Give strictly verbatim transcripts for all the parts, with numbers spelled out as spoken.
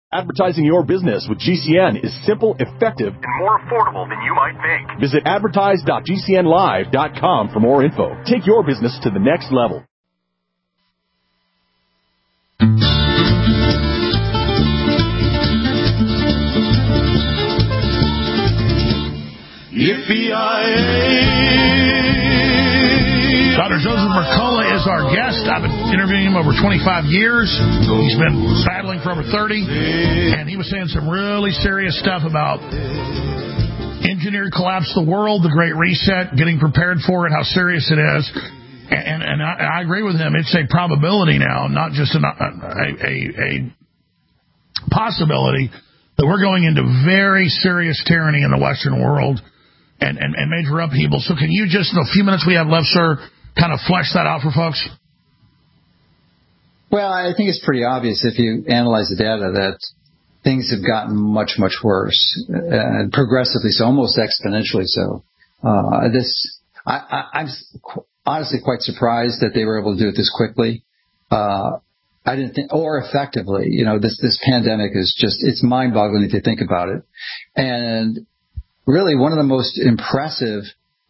Advertising your business with G C N is simple, effective, and more affordable than you might think. Visit advertise dot g c n live dot com for more info. Take your business to the next level. Doctor Joseph Mercola is our guest. I've been interviewing him over twenty-five years. He's been battling for over thirty, and he was saying some really serious stuff about engineered collapse of the world, the Great Reset, getting prepared for it, how serious it is. And, and I, I agree with him. It's a probability now, not just an, a, a, a possibility, that we're going into very serious tyranny in the Western world. And, and, and major upheaval. So can you just, in the few minutes we have left, sir, kind of flesh that out for folks? Well, I think it's pretty obvious if you analyze the data that things have gotten much, much worse, uh, progressively so, almost exponentially so. Uh, this, I, I, I'm honestly quite surprised that they were able to do it this quickly. Uh, I didn't think, or effectively. You know, this this pandemic is just, it's mind-boggling if you think about it. And really, one of the most impressive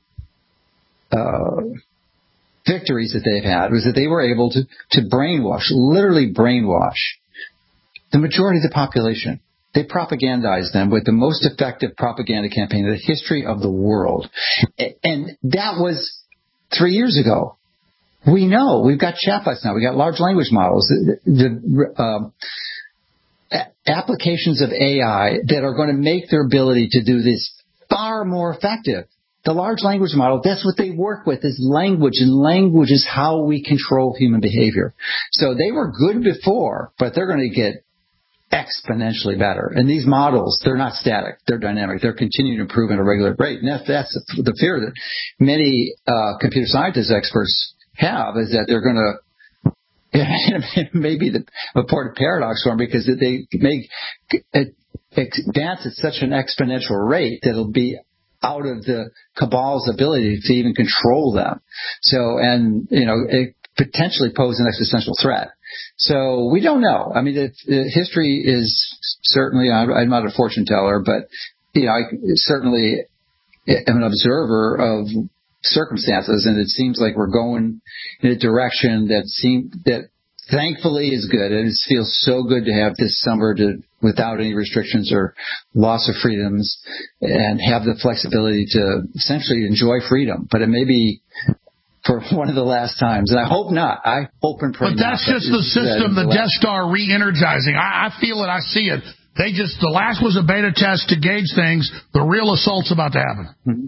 uh, victories that they've had was that they were able to, to brainwash, literally brainwash, the majority of the population. They propagandized them with the most effective propaganda campaign in the history of the world. And that was three years ago. We know. We've got chatbots now. We've got large language models. The, the um, applications of A I that are going to make their ability to do this far more effective. The large language model, that's what they work with, is language, and language is how we control human behavior. So they were good before, but they're going to get exponentially better. And these models, they're not static, they're dynamic. They're continuing to improve at a regular rate. And that's, that's the fear that many uh, computer scientists experts have, is that they're going to, it may be the, a part of paradox for them, because they make advance at such an exponential rate that it'll be out of the cabal's ability to even control them. So, and, you know, it potentially pose an existential threat. So we don't know. I mean, it, it, history is certainly, I'm not a fortune teller, but, you know, I certainly am an observer of circumstances, and it seems like we're going in a direction that seem that thankfully is good. And it feels so good to have this summer to, without any restrictions or loss of freedoms, and have the flexibility to essentially enjoy freedom. But it may be for one of the last times, and I hope not. I hope and pray. But that's not, just the system, the Death Star re-energizing. I, I feel it. I see it. They just, the last was a beta test to gauge things. The real assault's about to happen. Mm-hmm.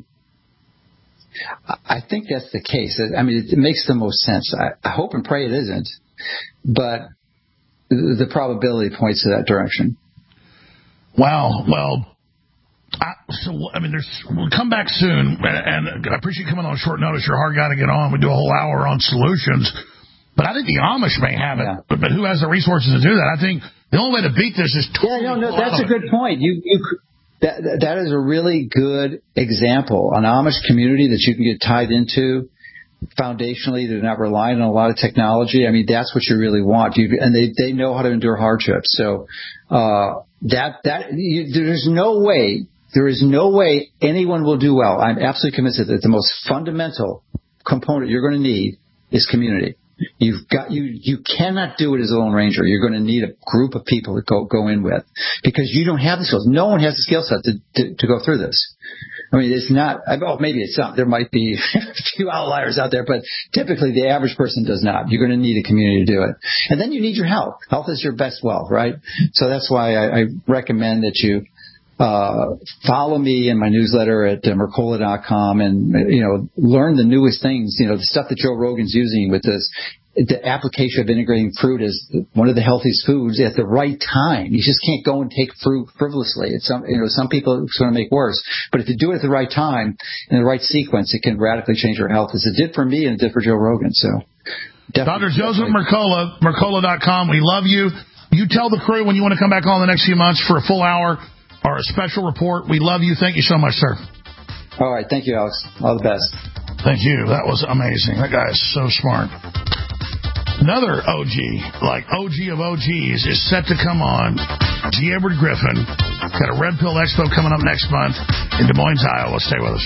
I think that's the case. I mean, it, it makes the most sense. I, I hope and pray it isn't, but the, the probability points to that direction. Wow. Well, I, so I mean, there's. We'll come back soon, and, and I appreciate you coming on short notice. You're a hard guy to get on. We do a whole hour on solutions, but I think the Amish may have it. Yeah. But, but who has the resources to do that? I think the only way to beat this is totally. Yeah, no, no, that's a good point. You you. That that is a really good example. An Amish community that you can get tied into foundationally. They're not relying on a lot of technology. I mean, that's what you really want. You, and they, they know how to endure hardships. So uh, that that you, there's no way there is no way anyone will do well. I'm absolutely convinced that the most fundamental component you're going to need is community. You've got you. You cannot do it as a lone ranger. You're going to need a group of people to go go in with, because you don't have the skills. No one has the skill set to, to to go through this. I mean, it's not. Oh, maybe it's not. There might be a few outliers out there, but typically the average person does not. You're going to need a community to do it, and then you need your health. Health is your best wealth, right? So that's why I, I recommend that you. Uh, follow me in my newsletter at uh, Mercola dot com, and, you know, learn the newest things, you know, the stuff that Joe Rogan's using with this, the application of integrating fruit as one of the healthiest foods at the right time. You just can't go and take fruit frivolously. It's some, you know, some people it's going to make worse, but if you do it at the right time, in the right sequence, it can radically change your health, as it did for me and it did for Joe Rogan. So, Doctor Joseph Mercola, Mercola dot com. We love you. You tell the crew when you want to come back on the next few months for a full hour or a special report. We love you. Thank you so much, sir. All right. Thank you, Alex. All the best. Thank you. That was amazing. That guy is so smart. Another O G, like O G of O Gs, is set to come on. G. Edward Griffin. Got a Red Pill Expo coming up next month in Des Moines, Iowa. Stay with us.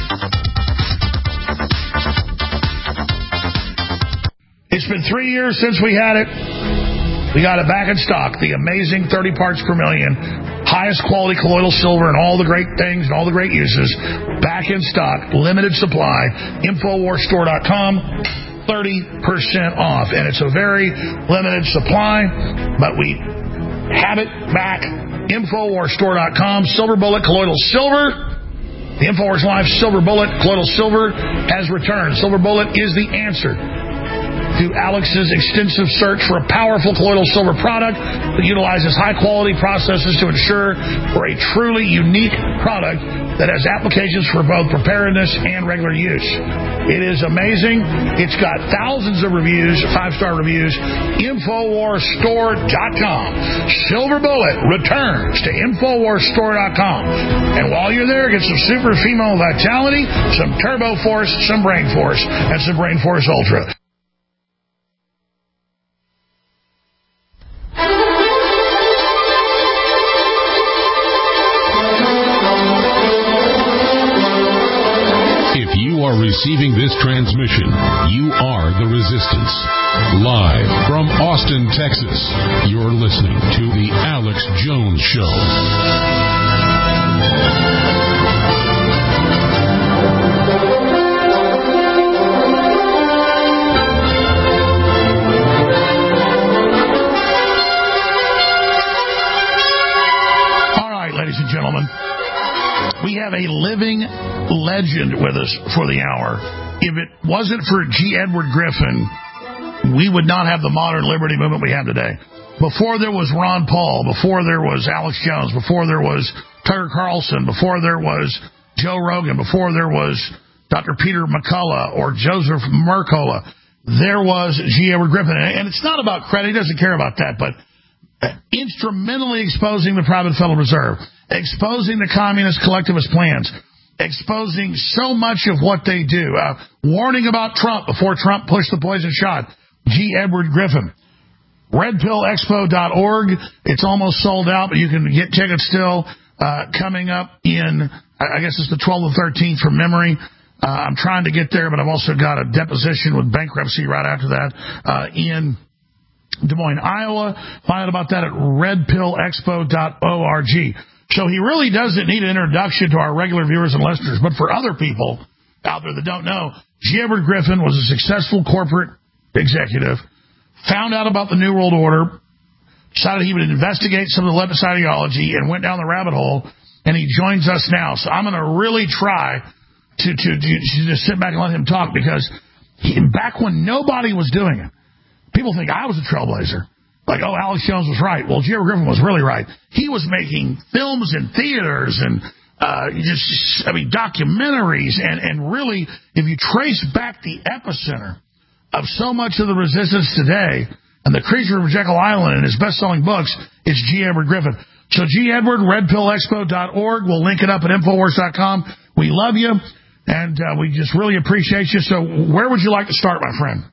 It's been three years since we had it. We got it back in stock. The amazing thirty parts per million, highest quality colloidal silver and all the great things and all the great uses. Back in stock. Limited supply. Infowars store dot com. thirty percent off. And it's a very limited supply, but we have it back. Infowars store dot com. Silver Bullet Colloidal Silver. The Infowars Live Silver Bullet Colloidal Silver has returned. Silver Bullet is the answer to Alex's extensive search for a powerful colloidal silver product that utilizes high-quality processes to ensure for a truly unique product that has applications for both preparedness and regular use. It is amazing. It's got thousands of reviews, five-star reviews. Infowars store dot com. Silver Bullet returns to Infowars store dot com. And while you're there, get some super female vitality, some Turbo Force, some Brain Force, and some Brain Force Ultra. Receiving this transmission, you are the Resistance. Live from Austin, Texas, you're listening to The Alex Jones Show. All right, ladies and gentlemen. We have a living legend with us for the hour. If it wasn't for G. Edward Griffin, we would not have the modern liberty movement we have today. Before there was Ron Paul, before there was Alex Jones, before there was Tucker Carlson, before there was Joe Rogan, before there was Doctor Peter McCullough or Joseph Mercola, there was G. Edward Griffin. And it's not about credit. He doesn't care about that, but instrumentally exposing the private Federal Reserve, exposing the communist collectivist plans, exposing so much of what they do, uh, warning about Trump before Trump pushed the poison shot. G. Edward Griffin. red pill expo dot org. It's almost sold out, but you can get tickets still. Uh, coming up in, I guess it's the twelfth or thirteenth from memory. Uh, I'm trying to get there, but I've also got a deposition with bankruptcy right after that uh, in Des Moines, Iowa. Find out about that at red pill expo dot org. So he really doesn't need an introduction to our regular viewers and listeners, but for other people out there that don't know, G. Edward Griffin was a successful corporate executive, found out about the New World Order, decided he would investigate some of the leftist ideology, and went down the rabbit hole, and he joins us now. So I'm going to really try to, to, to, to just sit back and let him talk, because he, back when nobody was doing it, people think I was a trailblazer. Like, oh, Alex Jones was right. Well, G. Edward Griffin was really right. He was making films in theaters and uh, just, I mean, documentaries. And, and really, if you trace back the epicenter of so much of the resistance today and the Creature from Jekyll Island and his best-selling books, it's G. Edward Griffin. So G. Edward, red pill expo dot org. We'll link it up at infowars dot com. We love you, and uh, we just really appreciate you. So where would you like to start, my friend?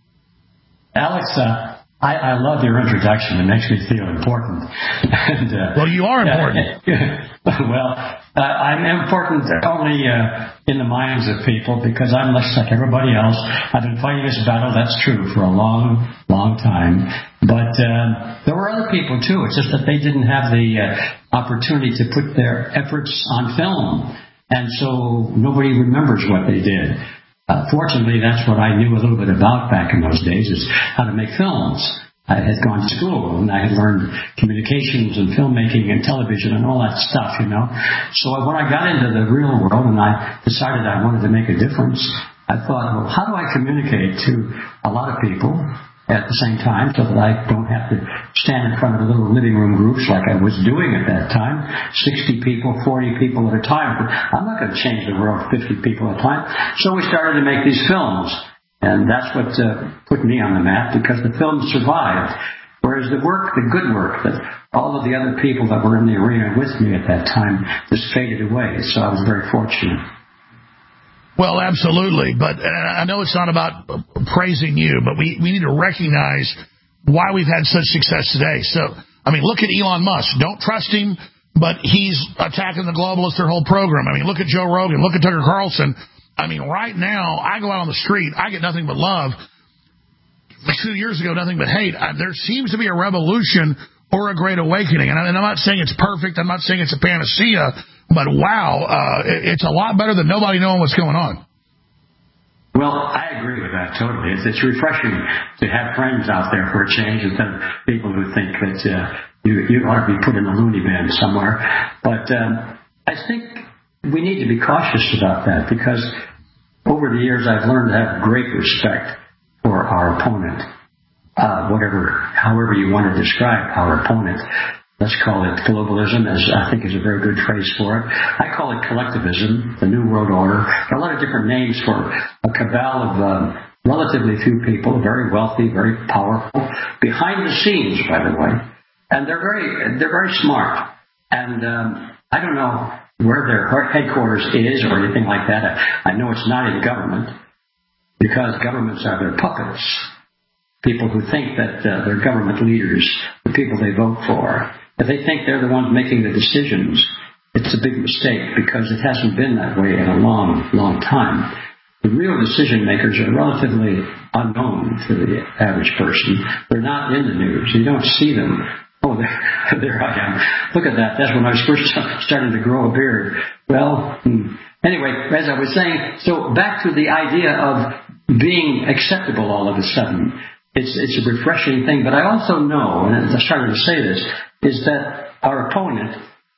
Alex, uh, I, I love your introduction. It makes me feel important. and, uh, well, you are important. Uh, well, uh, I'm important only uh, in the minds of people, because I'm just like everybody else. I've been fighting this battle, that's true, for a long, long time. But uh, there were other people, too. It's just that they didn't have the uh, opportunity to put their efforts on film. And so nobody remembers what they did. Uh, fortunately, that's what I knew a little bit about back in those days, is how to make films. I had gone to school, and I had learned communications and filmmaking and television and all that stuff, you know. So when I got into the real world and I decided I wanted to make a difference, I thought, well, how do I communicate to a lot of people at the same time, so that I don't have to stand in front of little living room groups like I was doing at that time, sixty people, forty people at a time. I'm not going to change the world fifty people at a time. So we started to make these films, and that's what uh, put me on the map, because the films survived, whereas the work, the good work, that all of the other people that were in the arena with me at that time just faded away. So I was very fortunate. Well, absolutely. But uh, I know it's not about praising you, but we, we need to recognize why we've had such success today. So, I mean, look at Elon Musk. Don't trust him, but he's attacking the globalists, their whole program. I mean, look at Joe Rogan. Look at Tucker Carlson. I mean, right now, I go out on the street, I get nothing but love. Two years ago, nothing but hate. There seems to be a revolution or a great awakening. And I'm not saying it's perfect. I'm not saying it's a panacea. But, wow, uh, it's a lot better than nobody knowing what's going on. Well, I agree with that totally. It's, it's refreshing to have friends out there for a change instead of people who think that uh, you, you ought to be put in a loony bin somewhere. But um, I think we need to be cautious about that because over the years I've learned to have great respect for our opponent, uh, whatever, however you want to describe our opponent. Let's call it globalism, as I think is a very good phrase for it. I call it collectivism, the New World Order. There are a lot of different names for a cabal of um, relatively few people, very wealthy, very powerful, behind the scenes, by the way. And they're very, they're very smart. And um, I don't know where their headquarters is or anything like that. I, I know it's not in government because governments are their puppets. People who think that uh, they're government leaders, the people they vote for, if they think they're the ones making the decisions, it's a big mistake because it hasn't been that way in a long, long time. The real decision makers are relatively unknown to the average person. They're not in the news. You don't see them. Oh, there, there I am. Look at that. That's when I was first starting to grow a beard. Well, anyway, as I was saying, so back to the idea of being acceptable all of a sudden. It's, it's a refreshing thing, but I also know, and I started to say this, is that our opponent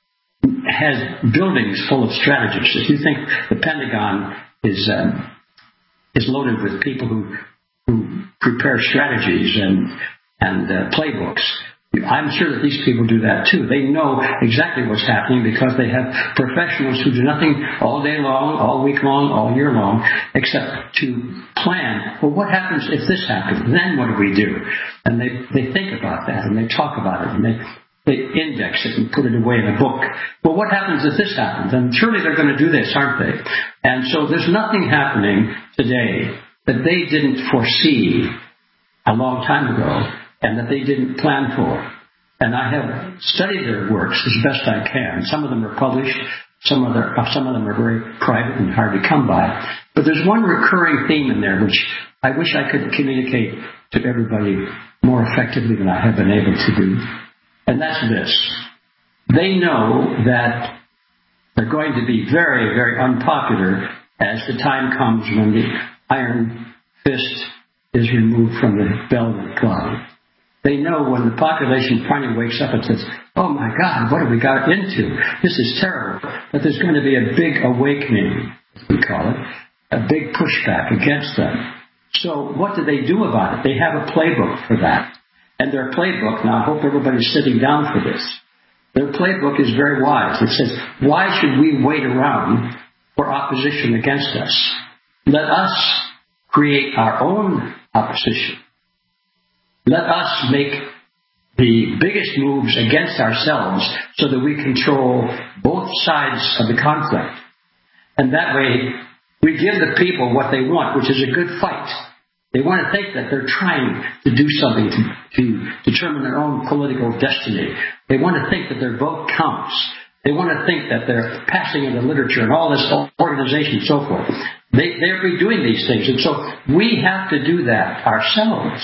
has buildings full of strategists. If you think the Pentagon is um, is loaded with people who who prepare strategies and and uh, playbooks, I'm sure that these people do that too. They know exactly what's happening because they have professionals who do nothing all day long, all week long, all year long, except to plan, well, what happens if this happens? Then what do we do? And they, they think about that and they talk about it and they, they index it and put it away in a book. Well, what happens if this happens? And surely they're going to do this, aren't they? And so there's nothing happening today that they didn't foresee a long time ago and that they didn't plan for. And I have studied their works as best I can. Some of them are published. Some of, their, some of them are very private and hard to come by. But there's one recurring theme in there which I wish I could communicate to everybody more effectively than I have been able to do. And that's this. They know that they're going to be very, very unpopular as the time comes when the iron fist is removed from the velvet glove. They know when the population finally wakes up and says, oh my God, what have we got into? This is terrible. That there's going to be a big awakening, we call it, a big pushback against them. So what do they do about it? They have a playbook for that. And their playbook, now I hope everybody's sitting down for this, their playbook is very wise. It says, why should we wait around for opposition against us? Let us create our own opposition. Let us make the biggest moves against ourselves so that we control both sides of the conflict. And that way, we give the people what they want, which is a good fight. They want to think that they're trying to do something to, to determine their own political destiny. They want to think that their vote counts. They want to think that they're passing into literature and all this organization and so forth. They, they'll be doing these things. And so we have to do that ourselves.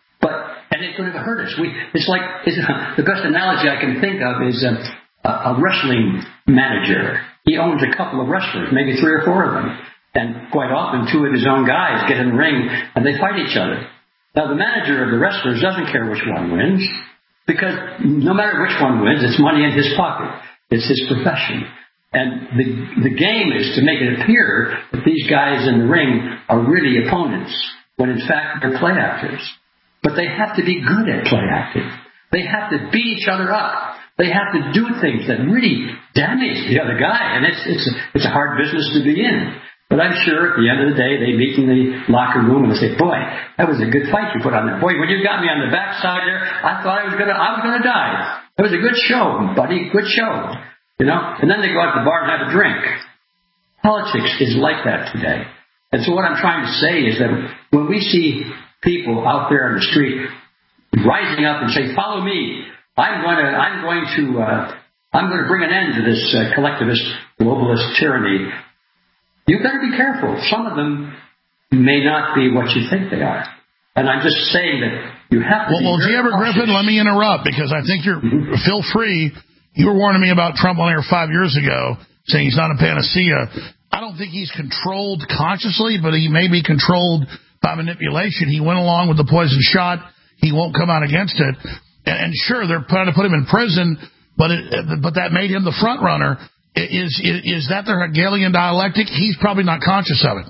And it's going to hurt us. We, it's like it's, uh, the best analogy I can think of is a, a wrestling manager. He owns a couple of wrestlers, maybe three or four of them. And quite often, two of his own guys get in the ring and they fight each other. Now, the manager of the wrestlers doesn't care which one wins because no matter which one wins, it's money in his pocket. It's his profession. And the, the game is to make it appear that these guys in the ring are really opponents when, in fact, they're play actors. But they have to be good at play acting. They have to beat each other up. They have to do things that really damage the other guy. And it's, it's, a, it's a hard business to be in. But I'm sure at the end of the day, they meet in the locker room and they say, boy, that was a good fight you put on there. Boy, when you got me on the backside there, I thought I was gonna, I was gonna die. It was a good show, buddy. Good show. You know? And then they go out to the bar and have a drink. Politics is like that today. And so what I'm trying to say is that when we see people out there on the street rising up and say, "Follow me. I'm going to, I'm going to, uh, I'm going to bring an end to this uh, collectivist, globalist tyranny," you've got to be careful. Some of them may not be what you think they are. And I'm just saying that you have to. Well, well Deborah Griffin, let me interrupt because I think you're mm-hmm. feel free. You were warning me about Trump on air five years ago, saying he's not a panacea. I don't think he's controlled consciously, but he may be controlled by manipulation. He went along with the poison shot. He won't come out against it. And, and sure, they're trying to put him in prison, but it, but that made him the front runner. Is, is is that the Hegelian dialectic? He's probably not conscious of it.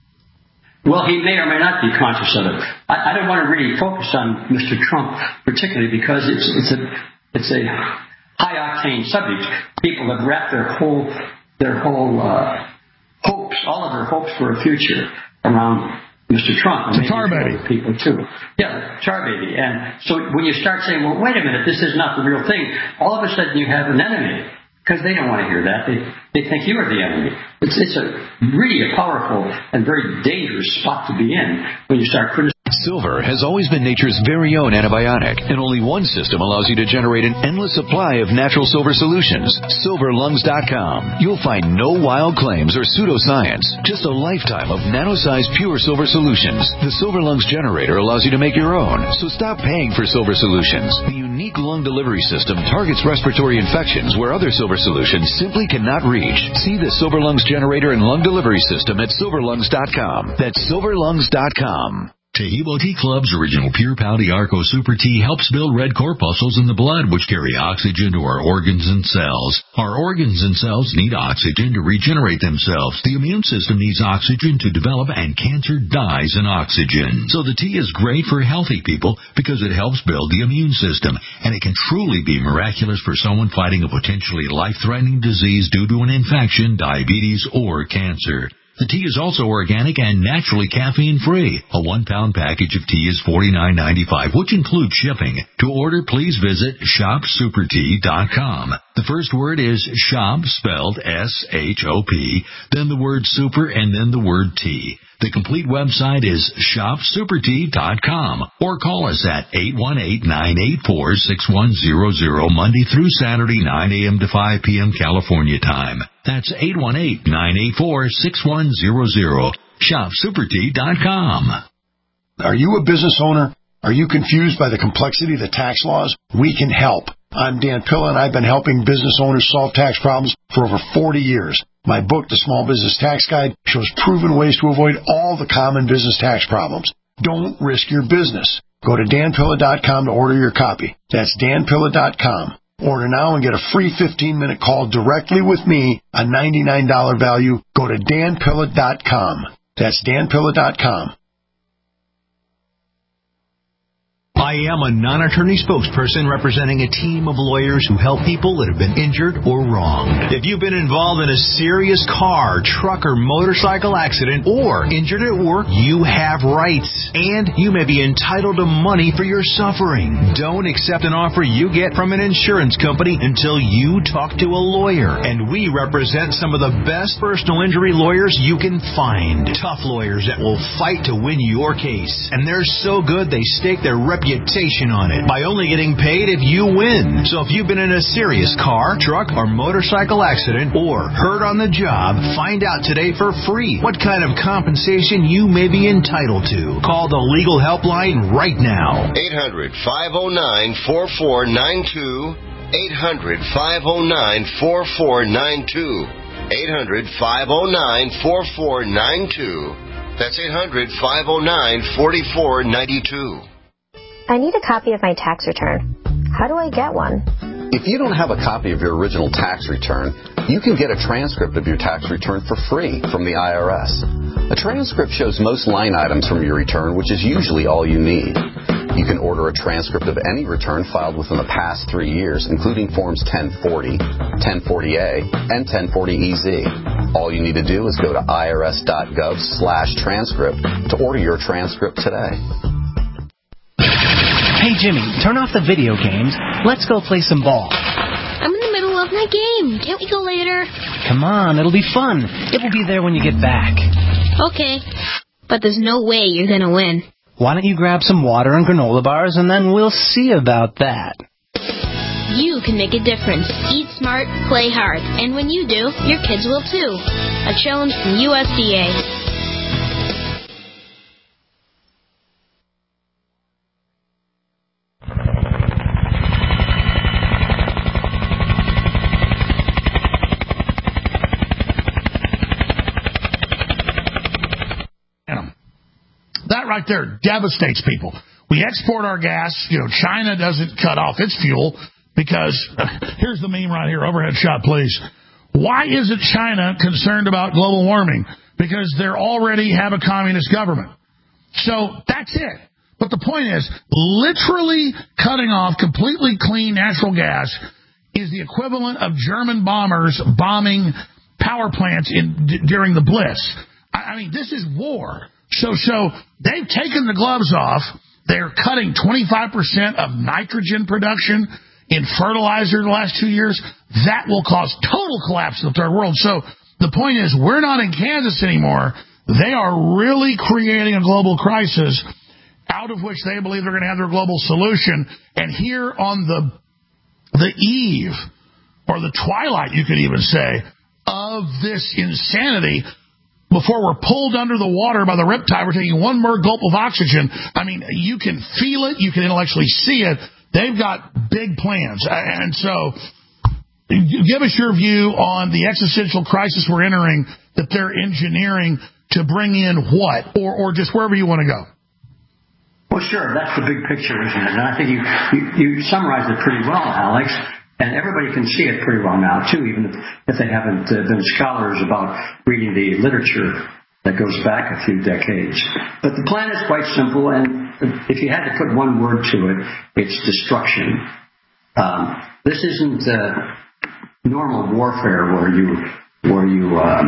Well, he may or may not be conscious of it. I, I don't want to really focus on Mister Trump particularly because it's it's a it's a high octane subject. People have wrapped their whole their whole uh, hopes, all of their hopes for a future around Mister Trump. And the tar baby. People too. Yeah, tar baby. And so when you start saying, "Well, wait a minute, this is not the real thing," all of a sudden you have an enemy. Because they don't want to hear that. They they think you are the enemy. It's it's a really a powerful and very dangerous spot to be in when you start criticizing. Silver has always been nature's very own antibiotic, and only one system allows you to generate an endless supply of natural silver solutions. silver lungs dot com. You'll find no wild claims or pseudoscience, just a lifetime of nano-sized pure silver solutions. The Silver Lungs generator allows you to make your own, so stop paying for silver solutions. The unique lung delivery system targets respiratory infections where other silver solutions simply cannot reach. See the Silver Lungs generator and lung delivery system at silver lungs dot com. That's silver lungs dot com. Taheebo Tea Club's original Pure Pau D'Arco Super Tea helps build red corpuscles in the blood, which carry oxygen to our organs and cells. Our organs and cells need oxygen to regenerate themselves. The immune system needs oxygen to develop, and cancer dies in oxygen. So the tea is great for healthy people because it helps build the immune system, and it can truly be miraculous for someone fighting a potentially life-threatening disease due to an infection, diabetes, or cancer. The tea is also organic and naturally caffeine-free. A one-pound package of tea is forty-nine ninety-five, which includes shipping. To order, please visit shop super tea dot com. The first word is shop, spelled S H O P, then the word super, and then the word tea. The complete website is shop super tea dot com, or call us at eight one eight, nine eight four, six one zero zero Monday through Saturday, nine a.m. to five p.m. California time. That's eight one eight, nine eight four, six one zero zero. shop super tea dot com. Are you a business owner? Are you confused by the complexity of the tax laws? We can help. I'm Dan Pilla, and I've been helping business owners solve tax problems for over forty years. My book, The Small Business Tax Guide, shows proven ways to avoid all the common business tax problems. Don't risk your business. Go to dan pilla dot com to order your copy. That's dan pilla dot com. Order now and get a free fifteen-minute call directly with me, a ninety-nine dollars value. Go to dan pilla dot com. That's dan pilla dot com. I am a non-attorney spokesperson representing a team of lawyers who help people that have been injured or wronged. If you've been involved in a serious car, truck, or motorcycle accident, or injured at work, you have rights, and you may be entitled to money for your suffering. Don't accept an offer you get from an insurance company until you talk to a lawyer, and we represent some of the best personal injury lawyers you can find. Tough lawyers that will fight to win your case, and they're so good they stake their reputation on it by only getting paid if you win. So if you've been in a serious car, truck, or motorcycle accident, or hurt on the job, find out today for free what kind of compensation you may be entitled to. Call the legal helpline right now. eight hundred, five oh nine, four four nine two. eight hundred, five oh nine, four four nine two. eight hundred, five oh nine, four four nine two. That's eight hundred, five oh nine, four four nine two. I need a copy of my tax return. How do I get one? If you don't have a copy of your original tax return, you can get a transcript of your tax return for free from the I R S. A transcript shows most line items from your return, which is usually all you need. You can order a transcript of any return filed within the past three years, including Forms ten forty, ten forty A, and ten forty E Z. All you need to do is go to irs.gov slash transcript to order your transcript today. Hey, Jimmy, turn off the video games. Let's go play some ball. I'm in the middle love my game. Can't we go later? Come on, it'll be fun. It will be there when you get back. Okay. But there's no way you're going to win. Why don't you grab some water and granola bars, and then we'll see about that. You can make a difference. Eat smart, play hard. And when you do, your kids will too. A challenge from U S D A. That right there devastates people. We export our gas. You know, China doesn't cut off its fuel because, uh, here's the meme right here. Overhead shot, please. Why isn't China concerned about global warming? Because they already have a communist government. So that's it. But the point is, literally cutting off completely clean natural gas is the equivalent of German bombers bombing power plants in d- during the Blitz. I, I mean, this is war. So, so they've taken the gloves off. They're cutting twenty-five percent of nitrogen production in fertilizer the last two years. That will cause total collapse in the third world. So the point is, we're not in Kansas anymore. They are really creating a global crisis out of which they believe they're going to have their global solution. And here on the the eve, or the twilight, you could even say, of this insanity, before we're pulled under the water by the riptide, we're taking one more gulp of oxygen. I mean, you can feel it. You can intellectually see it. They've got big plans. And so give us your view on the existential crisis we're entering that they're engineering to bring in what, or, or just wherever you want to go. Well, sure. That's the big picture, isn't it? And I think you, you, you summarized it pretty well, Alex. And everybody can see it pretty well now, too, even if they haven't uh, been scholars about reading the literature that goes back a few decades. But the plan is quite simple, and if you had to put one word to it, it's destruction. Um, this isn't uh, normal warfare where you, where you um,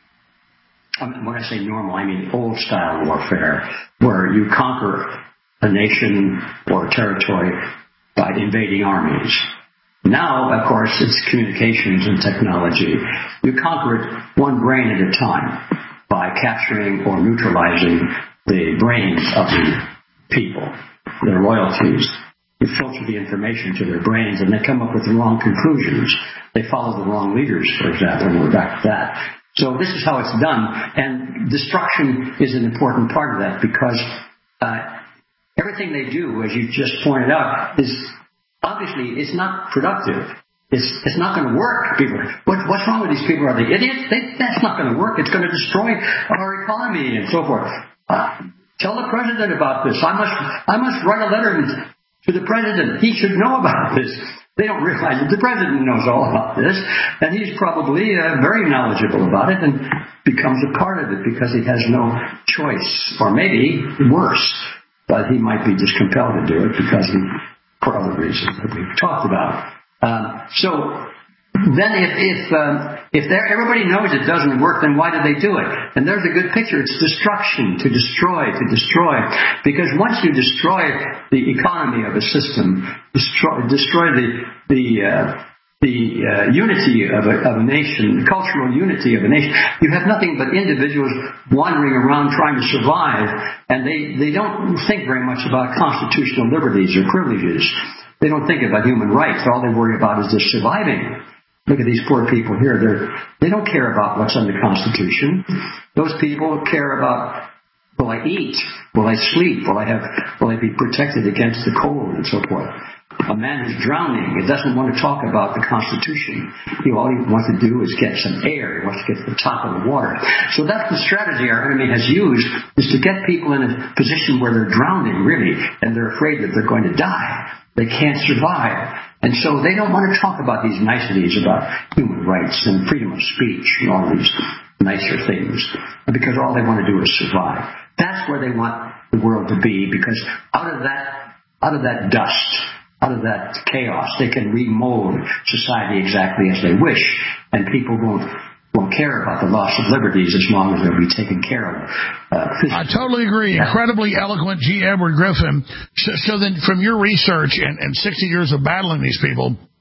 when I say normal, I mean old-style warfare, where you conquer a nation or a territory by invading armies. Now, of course, it's communications and technology. You conquer it one brain at a time by capturing or neutralizing the brains of the people, their loyalties. You filter the information to their brains, and they come up with the wrong conclusions. They follow the wrong leaders, for example, and we're back to that. So this is how it's done, and destruction is an important part of that because uh, everything they do, as you just pointed out, is obviously, it's not productive. It's it's not going to work. People, what, what's wrong with these people? Are they idiots? They, that's not going to work. It's going to destroy our economy and so forth. Uh, tell the president about this. I must I must write a letter to the president. He should know about this. They don't realize that the president knows all about this, and he's probably uh, very knowledgeable about it and becomes a part of it because he has no choice, or maybe worse, but he might be just compelled to do it because he. For other reasons that we've talked about. Um, so then if if, um, if everybody knows it doesn't work, then why do they do it? And there's a good picture. It's destruction, to destroy, to destroy. Because once you destroy the economy of a system, destroy, destroy the the uh, the uh, unity of a, of a nation, the cultural unity of a nation, you have nothing but individuals wandering around trying to survive, and they, they don't think very much about constitutional liberties or privileges. They don't think about human rights. All they worry about is just surviving. Look at these poor people here. They're, they don't care about what's in the Constitution. Those people care about, will I eat? Will I sleep? Will I have? Will I be protected against the cold and so forth? A man who's drowning, he doesn't want to talk about the Constitution. He, all he wants to do is get some air. He wants to get to the top of the water. So that's the strategy our enemy has used, is to get people in a position where they're drowning, really, and they're afraid that they're going to die. They can't survive. And so they don't want to talk about these niceties about human rights and freedom of speech and all these nicer things, because all they want to do is survive. That's where they want the world to be, because out of that, out of that dust, out of that chaos, they can remold society exactly as they wish, and people won't won't care about the loss of liberties as long as they'll be taken care of. Uh, I totally agree. Incredibly eloquent, G. Edward Griffin. So, so then, from your research and, and sixty years of battling these people,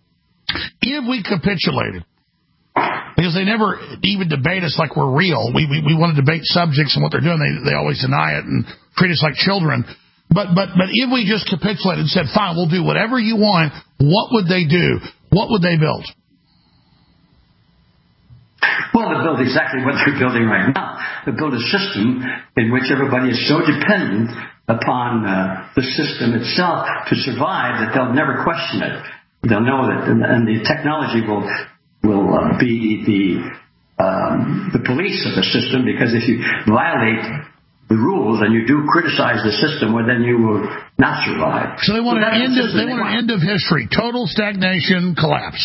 If we capitulated, because they never even debate us like we're real. We, we we want to debate subjects and what they're doing. They they always deny it and treat us like children. But but but if we just capitulated and said, fine, we'll do whatever you want, what would they do? What would they build? Well, they build exactly what they're building right now. They build a system in which everybody is so dependent upon uh, the system itself to survive that they'll never question it. They'll know that, and, and the technology will will uh, be the um, the police of the system, because if you violate the rules and you do criticize the system, well, then you will not survive. So they want, so an, end of, they want, want an end of history, total stagnation, collapse.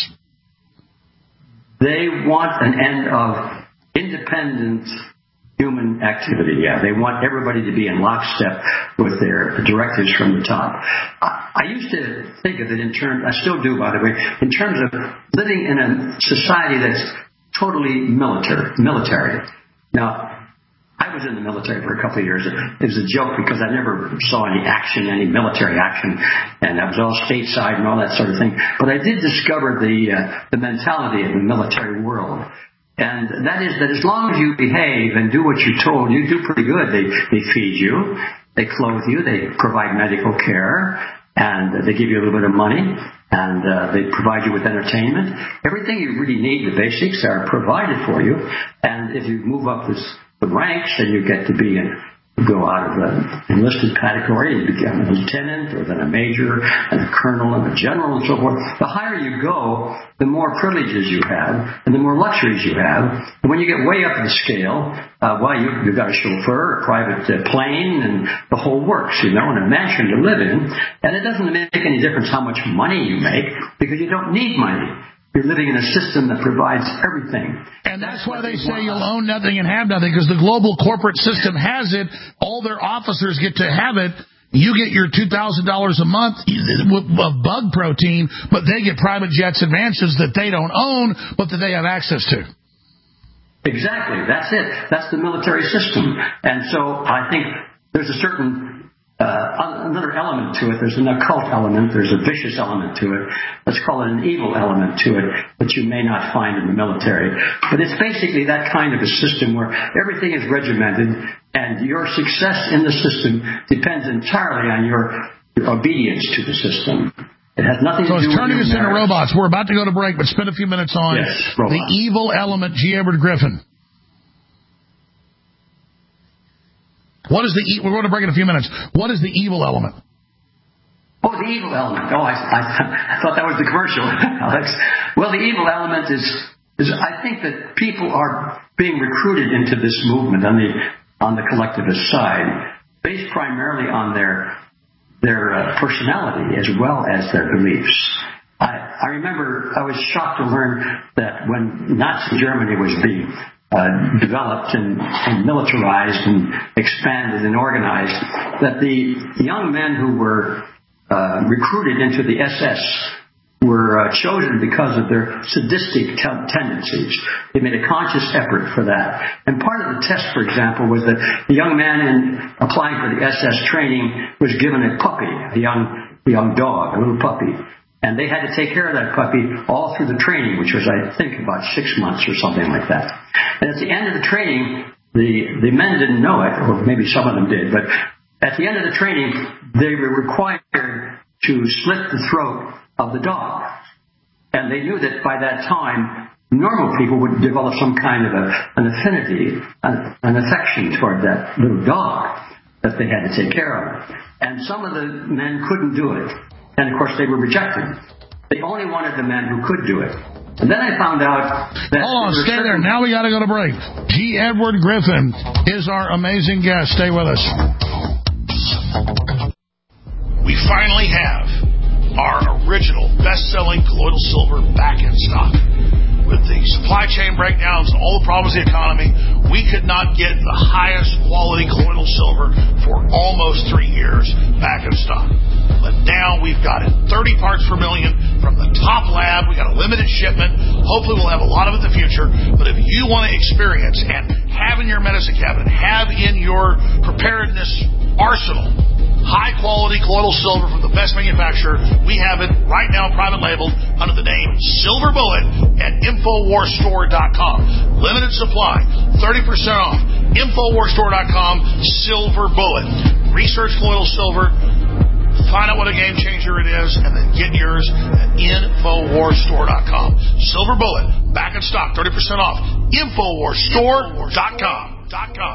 They want an end of independent human activity, yeah. They want everybody to be in lockstep with their directives from the top. I, I used to think of it in terms, I still do, by the way, in terms of living in a society that's totally military. military. Now, I was in the military for a couple of years. It was a joke because I never saw any action, any military action, and I was all stateside and all that sort of thing. But I did discover the uh, the mentality of the military world. And that is that as long as you behave and do what you're told, you do pretty good. They they feed you, they clothe you, they provide medical care, and they give you a little bit of money, and uh, they provide you with entertainment. Everything you really need, the basics, are provided for you. And if you move up this, the ranks, then you get to be in, go out of the enlisted category and become a lieutenant, or then a major, and a colonel, and a general, and so forth. The higher you go, the more privileges you have, and the more luxuries you have. And when you get way up the scale, uh, well, you, you've got a chauffeur, a private uh, plane, and the whole works, you know, and a mansion to live in. And it doesn't make any difference how much money you make, because you don't need money. You're living in a system that provides everything. And that's why they say you'll own nothing and have nothing, because the global corporate system has it. All their officers get to have it. You get your two thousand dollars a month of bug protein, but they get private jets and mansions that they don't own, but that they have access to. Exactly. That's it. That's the military system. And so I think there's a certain... Uh, another element to it. There's an occult element. There's a vicious element to it. Let's call it an evil element to it that you may not find in the military. But it's basically that kind of a system where everything is regimented, and your success in the system depends entirely on your, your obedience to the system. It has nothing so to do with So it's turning us into robots. We're about to go to break, but spend a few minutes on yes, the evil element, G. Edward Griffin. What is the? We're going to break in a few minutes. What is the evil element? Oh, the evil element. Oh, I, I, I thought that was the commercial, Alex. Well, the evil element is is I think that people are being recruited into this movement on the on the collectivist side, based primarily on their their uh, personality as well as their beliefs. I, I remember I was shocked to learn that when Nazi Germany was being Uh, developed and, and militarized and expanded and organized, that the young men who were uh, recruited into the S S were uh, chosen because of their sadistic t- tendencies. They made a conscious effort for that. And part of the test, for example, was that the young man in applying for the S S training was given a puppy, a young, a young dog, a little puppy. And they had to take care of that puppy all through the training, which was, I think, about six months or something like that. And at the end of the training, the, the men didn't know it, or maybe some of them did, but at the end of the training, they were required to slit the throat of the dog. And they knew that by that time, normal people would develop some kind of a, an affinity, an, an affection toward that little dog that they had to take care of. And some of the men couldn't do it. And, of course, they were rejected. They only wanted the men who could do it. And then I found out that... Hold on, stay there. Now we got to go to break. G. Edward Griffin is our amazing guest. Stay with us. We finally have our original best-selling colloidal silver back in stock. With the supply chain breakdowns and all the problems of the economy, we could not get the highest quality colloidal silver for almost three years back in stock. But now we've got it, thirty parts per million from the top lab. We got a limited shipment. Hopefully we'll have a lot of it in the future. But if you want to experience and have in your medicine cabinet, have in your preparedness arsenal high-quality colloidal silver from the best manufacturer. We have it right now, private labeled, under the name Silver Bullet at Infowars Store dot com. Limited supply, thirty percent off. Infowars Store dot com, Silver Bullet. Research colloidal silver. Find out what a game changer it is, and then get yours at Infowars Store dot com. Silver Bullet, back in stock, thirty percent off. Infowars Store dot com.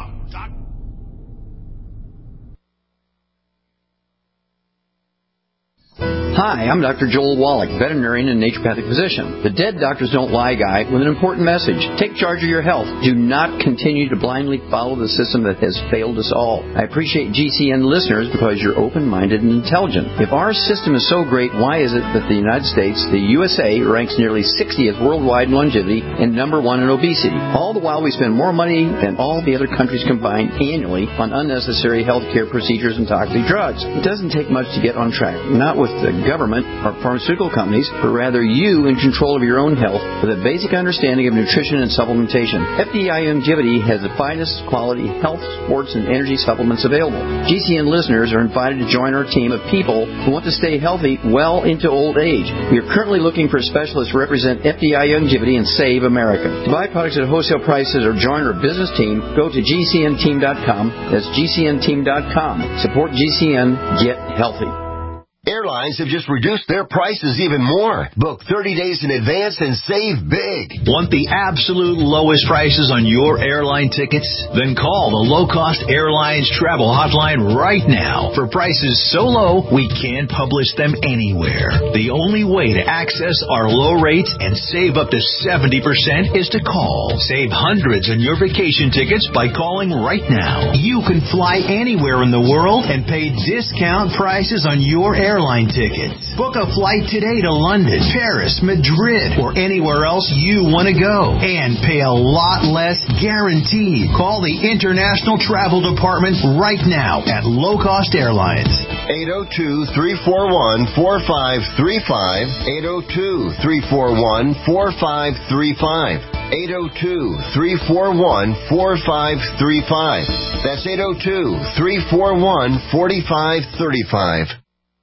Hi, I'm Doctor Joel Wallach, veterinarian and naturopathic physician. The Dead Doctors Don't Lie guy with an important message. Take charge of your health. Do not continue to blindly follow the system that has failed us all. I appreciate G C N listeners because you're open-minded and intelligent. If our system is so great, why is it that the United States, the U S A, ranks nearly sixtieth worldwide in longevity and number one in obesity? All the while we spend more money than all the other countries combined annually on unnecessary health care procedures and toxic drugs. It doesn't take much to get on track. Not with the government or pharmaceutical companies, but rather you in control of your own health with a basic understanding of nutrition and supplementation. F D I Longevity has the finest quality health, sports, and energy supplements available. G C N listeners are invited to join our team of people who want to stay healthy well into old age. We are currently looking for specialists to represent F D I Longevity and Save America. To buy products at wholesale prices or join our business team, go to G C N team dot com. That's G C N team dot com. Support G C N. Get healthy. Airlines have just reduced their prices even more. Book thirty days in advance and save big. Want the absolute lowest prices on your airline tickets? Then call the Low Cost Airlines Travel Hotline right now. For prices so low, we can't publish them anywhere. The only way to access our low rates and save up to seventy percent is to call. Save hundreds on your vacation tickets by calling right now. You can fly anywhere in the world and pay discount prices on your airline airline tickets. Book a flight today to London, Paris, Madrid, or anywhere else you want to go. And pay a lot less guaranteed. Call the International Travel Department right now at Low Cost Airlines. eight oh two, three four one, four five three five. eight oh two, three four one, four five three five. eight oh two, three four one, four five three five. That's eight oh two, three four one, four five three five.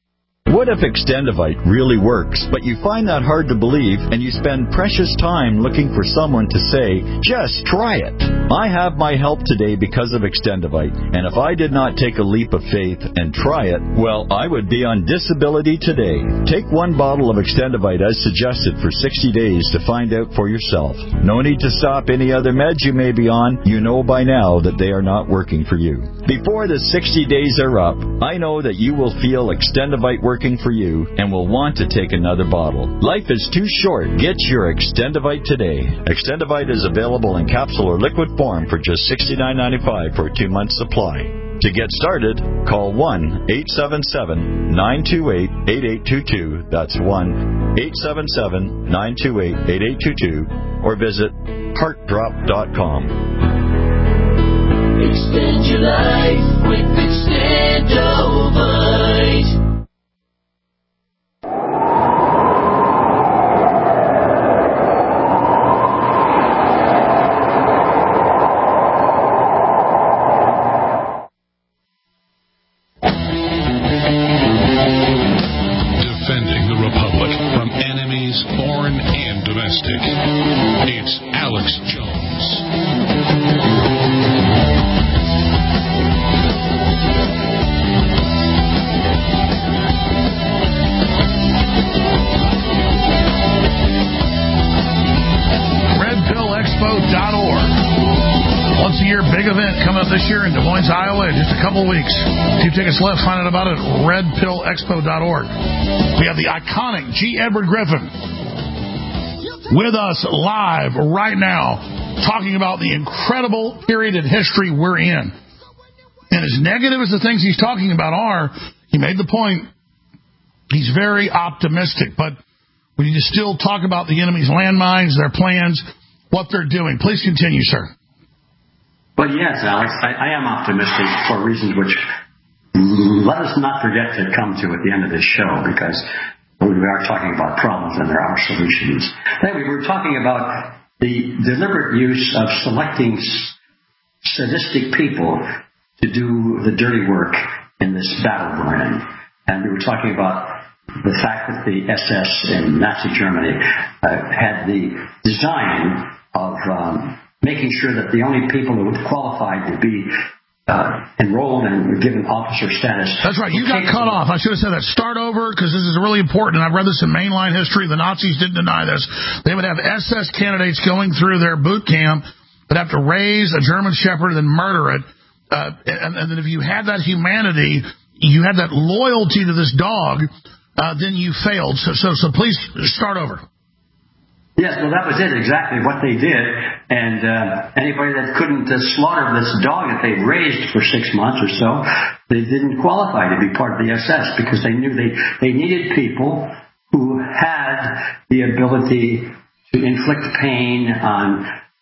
What if Extendivite really works, but you find that hard to believe and you spend precious time looking for someone to say, just try it? I have my help today because of Extendivite, and if I did not take a leap of faith and try it, well, I would be on disability today. Take one bottle of Extendivite as suggested for sixty days to find out for yourself. No need to stop any other meds you may be on. You know by now that they are not working for you. Before the sixty days are up, I know that you will feel Extendivite working for you and will want to take another bottle. Life is too short. Get your Extendivite today. Extendivite is available in capsule or liquid form for just sixty-nine ninety-five for a two-month supply. To get started, call one eight seven seven, nine two eight, eight eight two two. That's one eight seven seven, nine two eight, eight eight two two or visit heart drop dot com. Extend your life with Extendovite. Defending the Republic from enemies, foreign and domestic. It's Alex Jones. red pill expo dot org. Once a year, big event coming up this year in Des Moines, Iowa in just a couple of weeks. Two tickets left. Find out about it at red pill expo dot org. We have the iconic G. Edward Griffin with us live right now talking about the incredible period in history we're in. And as negative as the things he's talking about are, he made the point, he's very optimistic. But we need to still talk about the enemy's landmines, their plans, what they're doing. Please continue, sir. But yes, Alex, I, I am optimistic for reasons which let us not forget to come to at the end of this show, because we are talking about problems and there are solutions. Then we were talking about the deliberate use of selecting sadistic people to do the dirty work in this battle we're in. And we were talking about the fact that the S S in Nazi Germany uh, had the design of um, making sure that the only people who were qualified to be uh, enrolled and were given officer status. That's right. You got cut off. I should have said that. Start over, because this is really important. And I've read this in mainline history. The Nazis didn't deny this. They would have S S candidates going through their boot camp that have to raise a German Shepherd and then murder it. Uh, and, and then if you had that humanity, you had that loyalty to this dog, uh, then you failed. So, so, so please start over. Yes, well, that was it, exactly what they did. And uh, anybody that couldn't uh, slaughter this dog that they'd raised for six months or so, they didn't qualify to be part of the S S, because they knew they, they needed people who had the ability to inflict pain on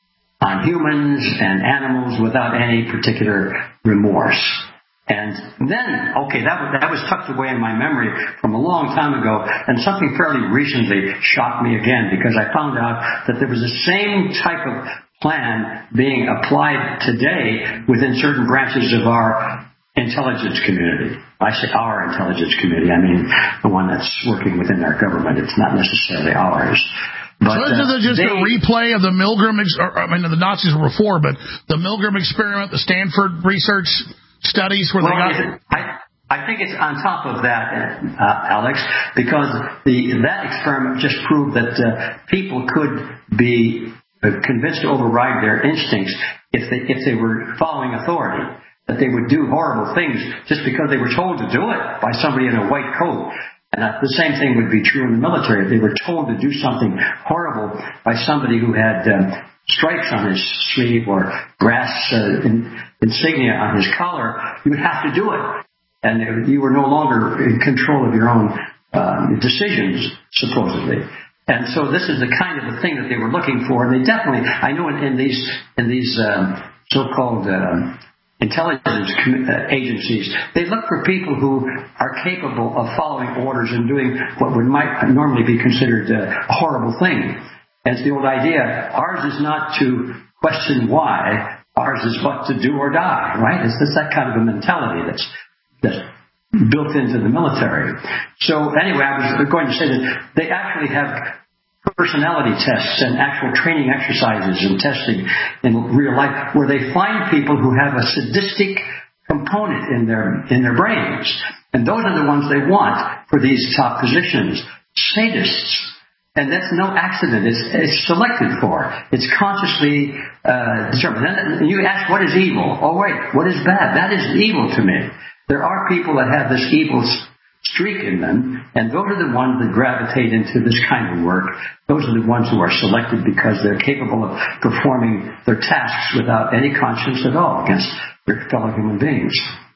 on humans and animals without any particular remorse. And then, okay, that was, that was tucked away in my memory from a long time ago, and something fairly recently shocked me again, because I found out that there was the same type of plan being applied today within certain branches of our intelligence community. I say our intelligence community, I mean the one that's working within our government. It's not necessarily ours. But, so isn't it just uh, they, a replay of the Milgram, ex- or, I mean, the Nazis were before, but the Milgram experiment, the Stanford research studies where well, they got... I, I think it's on top of that, uh, Alex, because the that experiment just proved that uh, people could be uh, convinced to override their instincts if they, if they were following authority, that they would do horrible things just because they were told to do it by somebody in a white coat. And uh, the same thing would be true in the military. If they were told to do something horrible by somebody who had um, stripes on his sleeve or brass uh, in, insignia on his collar, you would have to do it. And you were no longer in control of your own um, decisions, supposedly. And so this is the kind of a thing that they were looking for. And they definitely, I know in, in these in these um, so-called um, intelligence agencies, they look for people who are capable of following orders and doing what would might normally be considered a horrible thing. And it's the old idea, ours is not to question why, ours is but to do or die, right? It's just that kind of a mentality that's, that's built into the military. So anyway, I was going to say that they actually have personality tests and actual training exercises and testing in real life where they find people who have a sadistic component in their in their brains. And those are the ones they want for these top positions. Sadists. And that's no accident. It's, it's selected for. It's consciously uh, determined. And you ask, what is evil? Oh, wait, what is bad? That is evil to me. There are people that have this evil streak in them, and those are the ones that gravitate into this kind of work. Those are the ones who are selected because they're capable of performing their tasks without any conscience at all against their fellow human beings.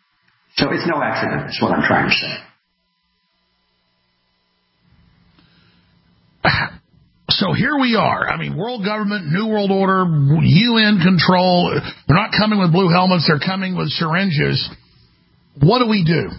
So it's no accident, is what I'm trying to say. So here we are. I mean, world government, new world order, U N control. They're not coming with blue helmets. They're coming with syringes. What do we do?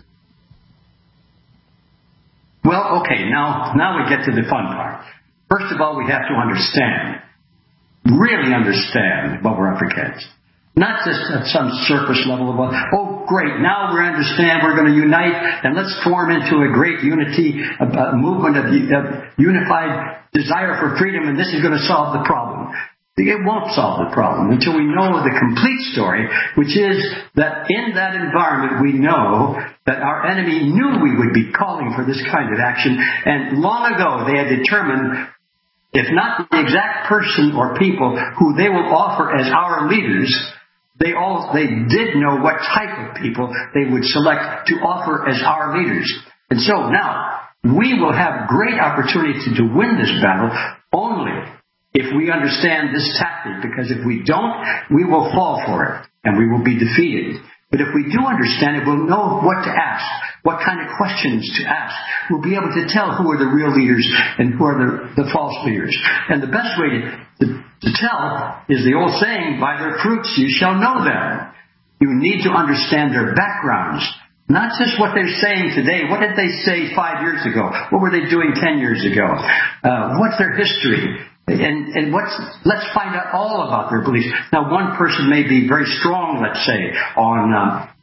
Well, okay, now, now we get to the fun part. First of all, we have to understand, really understand what we're up against. Not just at some surface level of, oh, great, now we understand, we're going to unite, and let's form into a great unity, a, a movement of, of unified desire for freedom, and this is going to solve the problem. It won't solve the problem until we know the complete story, which is that in that environment we know that our enemy knew we would be calling for this kind of action, and long ago they had determined, if not the exact person or people who they will offer as our leaders, they all they did know what type of people they would select to offer as our leaders. And so now we will have great opportunity to, to win this battle only if we understand this tactic, because if we don't, we will fall for it, and we will be defeated. But if we do understand it, we'll know what to ask, what kind of questions to ask. We'll be able to tell who are the real leaders and who are the, the false leaders. And the best way to, to, to tell is the old saying, by their fruits you shall know them. You need to understand their backgrounds, not just what they're saying today. What did they say five years ago? What were they doing ten years ago? Uh, what's their history? And, and what's, let's find out all about their beliefs. Now, one person may be very strong, let's say, on um,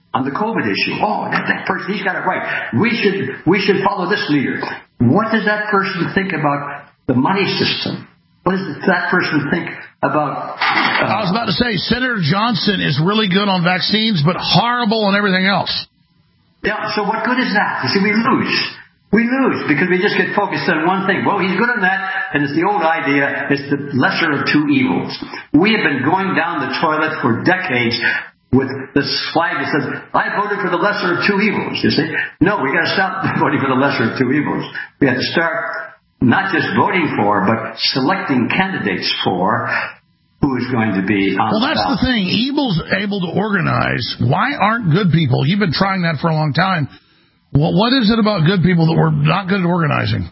on the COVID issue. Oh, that, that person, he's got it right. We should we should follow this leader. What does that person think about the money system? What does that person think about... Uh, I was about to say, Senator Johnson is really good on vaccines, but horrible on everything else. Yeah, so what good is that? You see, we lose. We lose because we just get focused on one thing. Well, he's good on that, and it's the old idea, it's the lesser of two evils. We have been going down the toilet for decades with this flag that says, I voted for the lesser of two evils, you see. No, we got to stop voting for the lesser of two evils. We have to start not just voting for, but selecting candidates for who is going to be on Well, that's the, the thing. Evil's able to organize. Why aren't good people? You've been trying that for a long time. Well, what is it about good people that we're not good at organizing?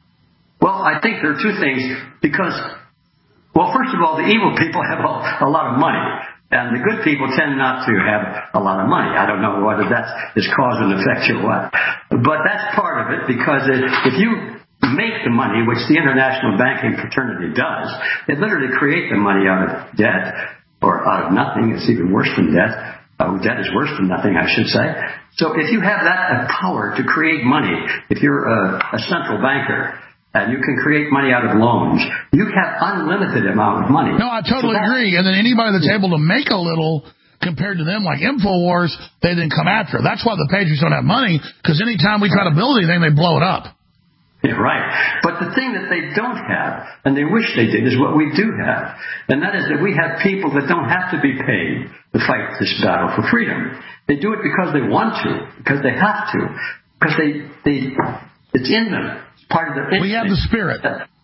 Well, I think there are two things. Because, well, first of all, the evil people have a, a lot of money. And the good people tend not to have a lot of money. I don't know whether that is cause and effect or what. But that's part of it, because if you make the money, which the international banking fraternity does, they literally create the money out of debt, or out of nothing. It's even worse than debt. Uh, debt is worse than nothing, I should say. So if you have that power to create money, if you're a, a central banker, and you can create money out of loans, you have unlimited amount of money. No, I totally so agree. And then anybody that's able to make a little compared to them, like InfoWars, they then come after. That's why the Patriots don't have money, because anytime we try to build anything, they blow it up. Yeah, right. But the thing that they don't have, and they wish they did, is what we do have. And that is that we have people that don't have to be paid to fight this battle for freedom. They do it because they want to, because they have to, because they, they it's in them. Part of the we have the spirit.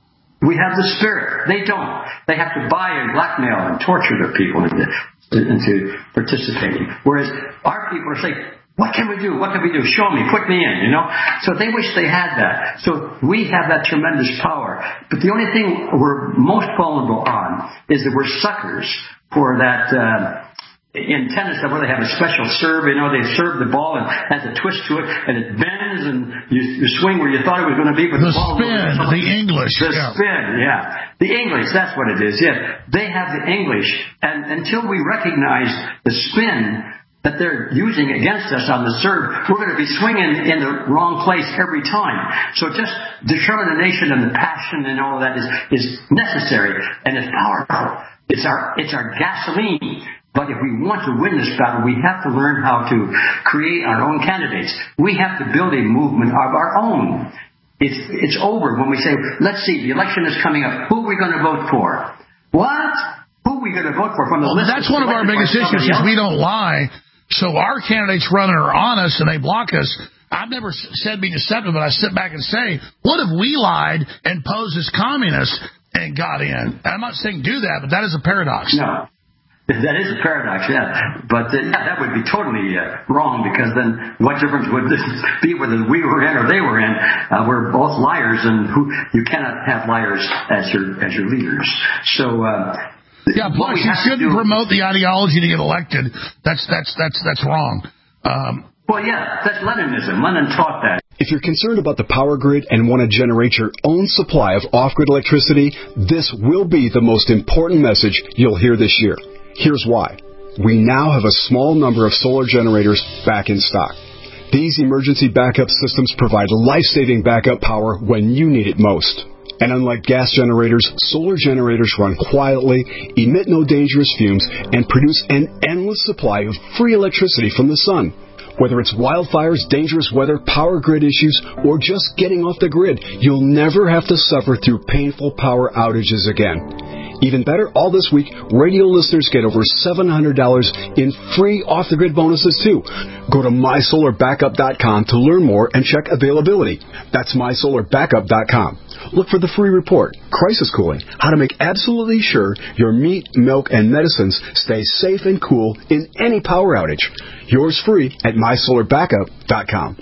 We have the spirit. They don't. They have to buy and blackmail and torture their people into, into participating. Whereas our people are saying, what can we do? What can we do? Show me. Put me in, you know? So they wish they had that. So we have that tremendous power. But the only thing we're most vulnerable on is that we're suckers for that... Uh, in tennis, where they have a special serve, you know, they serve the ball and has a twist to it, and it bends, and you, you swing where you thought it was going to be, but the, the ball spin, goes, the English, the yeah. spin, yeah, the English. That's what it is. Yeah, they have the English, and until we recognize the spin that they're using against us on the serve, we're going to be swinging in the wrong place every time. So just determination and the passion and all of that is is necessary, and it's powerful. It's our it's our gasoline. But if we want to win this battle, we have to learn how to create our own candidates. We have to build a movement of our own. It's it's over when we say, let's see, the election is coming up. Who are we going to vote for? What? Who are we going to vote for? From the well, list that's one of our biggest issues is we don't lie. So our candidates running are honest and they block us. I've never said be deceptive, but I sit back and say, what if we lied and posed as communists and got in? I'm not saying do that, but that is a paradox. No. That is a paradox, yeah. But uh, yeah, that would be totally uh, wrong, because then what difference would this be whether we were in or they were in? Uh, we're both liars, and who, you cannot have liars as your as your leaders. So uh, yeah, plus you shouldn't promote the ideology to get elected. That's that's that's that's wrong. Um, well, yeah, that's Leninism. Lenin taught that. If you're concerned about the power grid and want to generate your own supply of off-grid electricity, this will be the most important message you'll hear this year. Here's why. We now have a small number of solar generators back in stock. These emergency backup systems provide life-saving backup power when you need it most. And unlike gas generators, solar generators run quietly, emit no dangerous fumes, and produce an endless supply of free electricity from the sun. Whether it's wildfires, dangerous weather, power grid issues, or just getting off the grid, you'll never have to suffer through painful power outages again. Even better, all this week, radio listeners get over seven hundred dollars in free off-the-grid bonuses, too. Go to my solar backup dot com to learn more and check availability. That's my solar backup dot com. Look for the free report, Crisis Cooling, how to make absolutely sure your meat, milk, and medicines stay safe and cool in any power outage. Yours free at my solar backup dot com.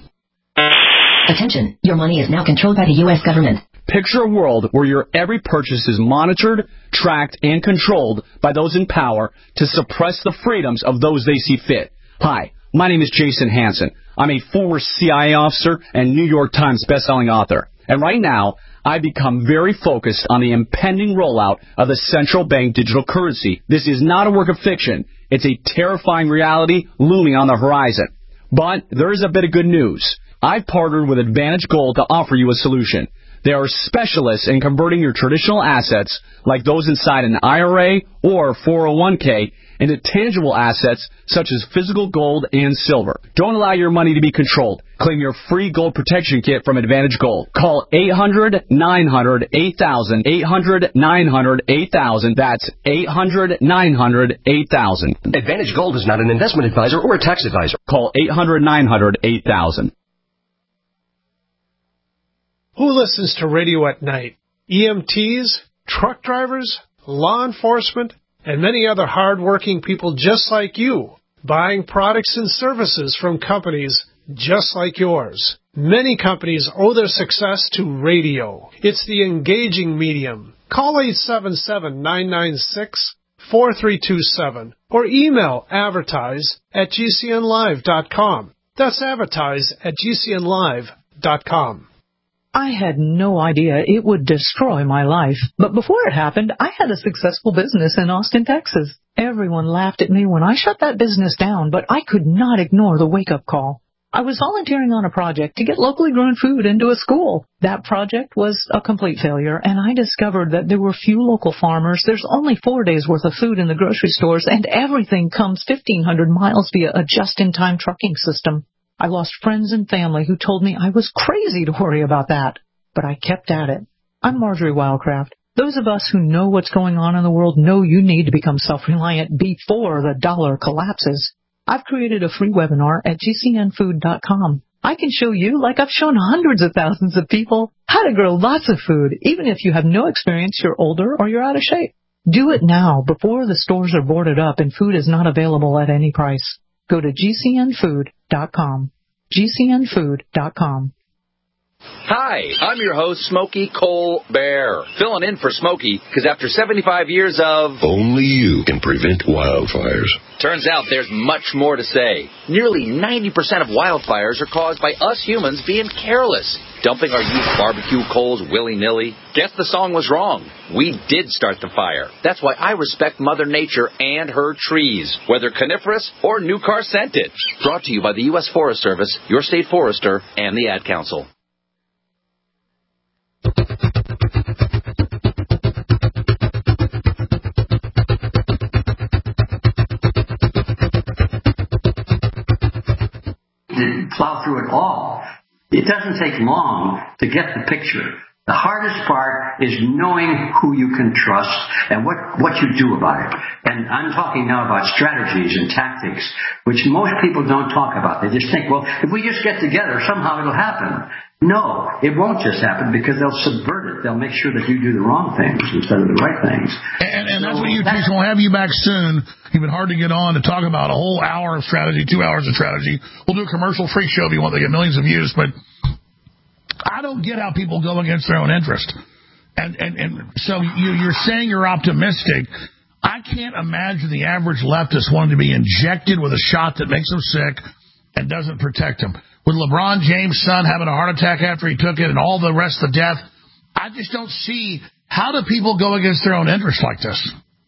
Attention, your money is now controlled by the U S government. Picture a world where your every purchase is monitored, tracked, and controlled by those in power to suppress the freedoms of those they see fit. Hi, my name is Jason Hansen. I'm a former C I A officer and New York Times bestselling author. And right now, I've become very focused on the impending rollout of the central bank digital currency. This is not a work of fiction. It's a terrifying reality looming on the horizon. But there is a bit of good news. I've partnered with Advantage Gold to offer you a solution. They are specialists in converting your traditional assets, like those inside an I R A or four oh one k, into tangible assets such as physical gold and silver. Don't allow your money to be controlled. Claim your free gold protection kit from Advantage Gold. Call eight hundred nine hundred eight thousand, eight hundred nine hundred eight thousand. That's eight hundred nine hundred eight thousand. Advantage Gold is not an investment advisor or a tax advisor. Call eight hundred nine hundred eight thousand. Who listens to radio at night? E M Ts, truck drivers, law enforcement, and many other hard-working people just like you, buying products and services from companies just like yours. Many companies owe their success to radio. It's the engaging medium. Call eight seven seven, nine nine six, four three two seven or email advertise at g c n live dot com. That's advertise at g c n live dot com. I had no idea it would destroy my life. But before it happened, I had a successful business in Austin, Texas. Everyone laughed at me when I shut that business down, but I could not ignore the wake-up call. I was volunteering on a project to get locally grown food into a school. That project was a complete failure, and I discovered that there were few local farmers. There's only four days' worth of food in the grocery stores, and everything comes fifteen hundred miles via a just-in-time trucking system. I lost friends and family who told me I was crazy to worry about that, but I kept at it. I'm Marjorie Wildcraft. Those of us who know what's going on in the world know you need to become self-reliant before the dollar collapses. I've created a free webinar at g c n food dot com. I can show you, like I've shown hundreds of thousands of people, how to grow lots of food, even if you have no experience, you're older, or you're out of shape. Do it now, before the stores are boarded up and food is not available at any price. Go to g c n food dot com. g c n food dot com. Hi, I'm your host, Smokey Colbert, filling in for Smokey, because after seventy-five years of... Only you can prevent wildfires. Turns out there's much more to say. Nearly ninety percent of wildfires are caused by us humans being careless, dumping our used barbecue coals willy-nilly. Guess the song was wrong. We did start the fire. That's why I respect Mother Nature and her trees, whether coniferous or new car scented. Brought to you by the U S Forest Service, your state forester, and the Ad Council. Plow through it all. It doesn't take long to get the picture. The hardest part is knowing who you can trust and what, what you do about it. And I'm talking now about strategies and tactics, which most people don't talk about. They just think, well, if we just get together, somehow it'll happen. No, it won't just happen, because they'll subvert it. They'll make sure that you do the wrong things instead of the right things. And, and that's what you teach. We'll have you back soon. You've been hard to get on to talk about a whole hour of strategy, two hours of strategy. We'll do a commercial-free show if you want to get millions of views, but I don't get how people go against their own interest. And, and, and so you, you're saying you're optimistic. I can't imagine the average leftist wanting to be injected with a shot that makes them sick and doesn't protect them. With LeBron James' son having a heart attack after he took it and all the rest of the death, I just don't see how do people go against their own interests like this.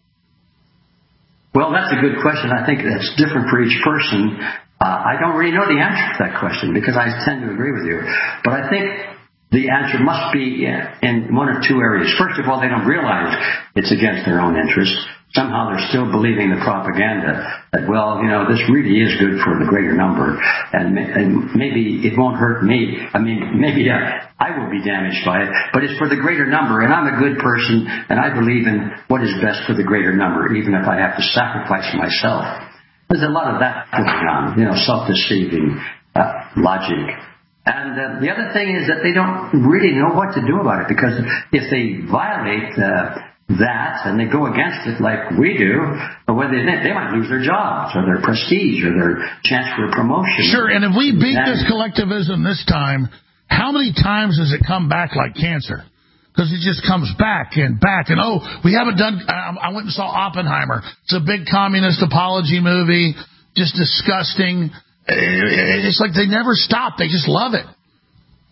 Well, that's a good question. I think that's different for each person. Uh, I don't really know the answer to that question, because I tend to agree with you. But I think the answer must be in one or two areas. First of all, they don't realize it's against their own interests. Somehow they're still believing the propaganda that, well, you know, this really is good for the greater number, and, and maybe it won't hurt me. I mean, maybe I, I will be damaged by it, but it's for the greater number, and I'm a good person, and I believe in what is best for the greater number, even if I have to sacrifice myself. There's a lot of that going on, you know, self-deceiving uh, logic. And uh, the other thing is that they don't really know what to do about it, because if they violate uh, that and they go against it like we do, or whether they, they might lose their jobs or their prestige or their chance for a promotion. Sure, and if we beat this collectivism this time, how many times does it come back like cancer? Because it just comes back and back. And, oh, we haven't done... I, I went and saw Oppenheimer. It's a big communist apology movie, just disgusting. It's like they never stop. They just love it.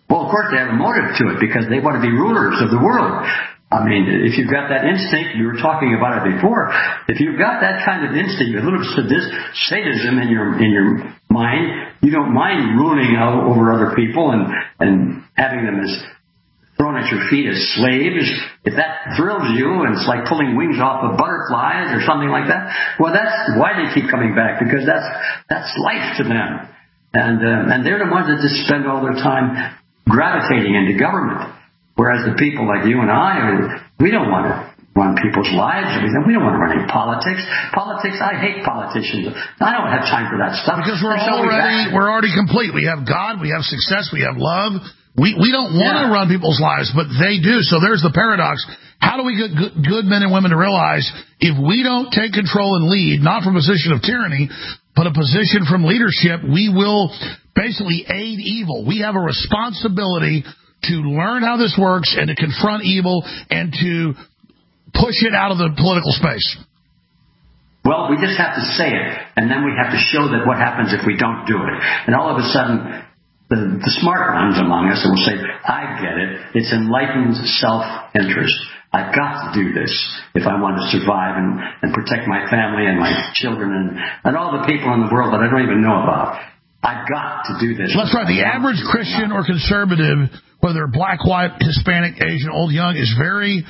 Well, of course, they have a motive to it because they want to be rulers of the world. I mean, if you've got that instinct, we were talking about it before, if you've got that kind of instinct, a little sadism in your in your mind, you don't mind ruling over other people and, and having them as thrown at your feet as slaves. If that thrills you and it's like pulling wings off of butterflies or something like that, well, that's why they keep coming back, because that's that's life to them. And, uh, and they're the ones that just spend all their time gravitating into government. Whereas the people like you and I, we don't want to run people's lives. We don't want to run any politics. Politics, I hate politicians. I don't have time for that stuff. Because we're already we're already complete. We have God, we have success, we have love. We we don't want yeah. to run people's lives, but they do. So there's the paradox. How do we get good, good men and women to realize if we don't take control and lead, not from a position of tyranny, but a position from leadership, we will basically aid evil. We have a responsibility to learn how this works and to confront evil and to push it out of the political space. Well, we just have to say it, and then we have to show that what happens if we don't do it. And all of a sudden, the, the smart ones among us will say, I get it. It's enlightened self-interest. I've got to do this if I want to survive and, and protect my family and my children and, and all the people in the world that I don't even know about. I've got to do this. That's right. The average Christian or conservative, whether black, white, Hispanic, Asian, old, young, is very